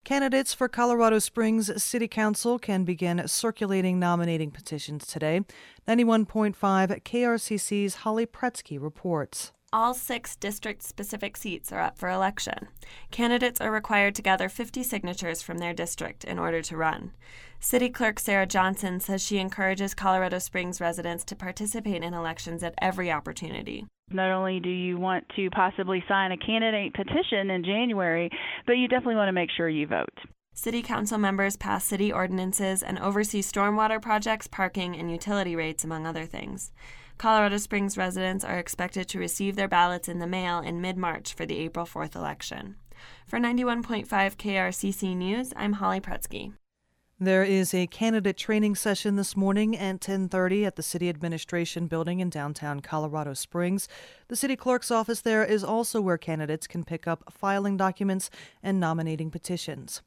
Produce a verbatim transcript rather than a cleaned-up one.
Candidates for Colorado Springs City Council can begin circulating nominating petitions today. ninety-one point five K R C C's Holly Pretsky reports. All six district-specific seats are up for election. Candidates are required to gather fifty signatures from their district in order to run. City Clerk Sarah Johnson says she encourages Colorado Springs residents to participate in elections at every opportunity. Not only do you want to possibly sign a candidate petition in January, but you definitely want to make sure you vote. City Council members pass city ordinances and oversee stormwater projects, parking, and utility rates, among other things. Colorado Springs residents are expected to receive their ballots in the mail in mid-March for the April fourth election. For ninety-one point five K R C C News, I'm Holly Pretsky. There is a candidate training session this morning at ten thirty at the City Administration Building in downtown Colorado Springs. The city clerk's office there is also where candidates can pick up filing documents and nominating petitions.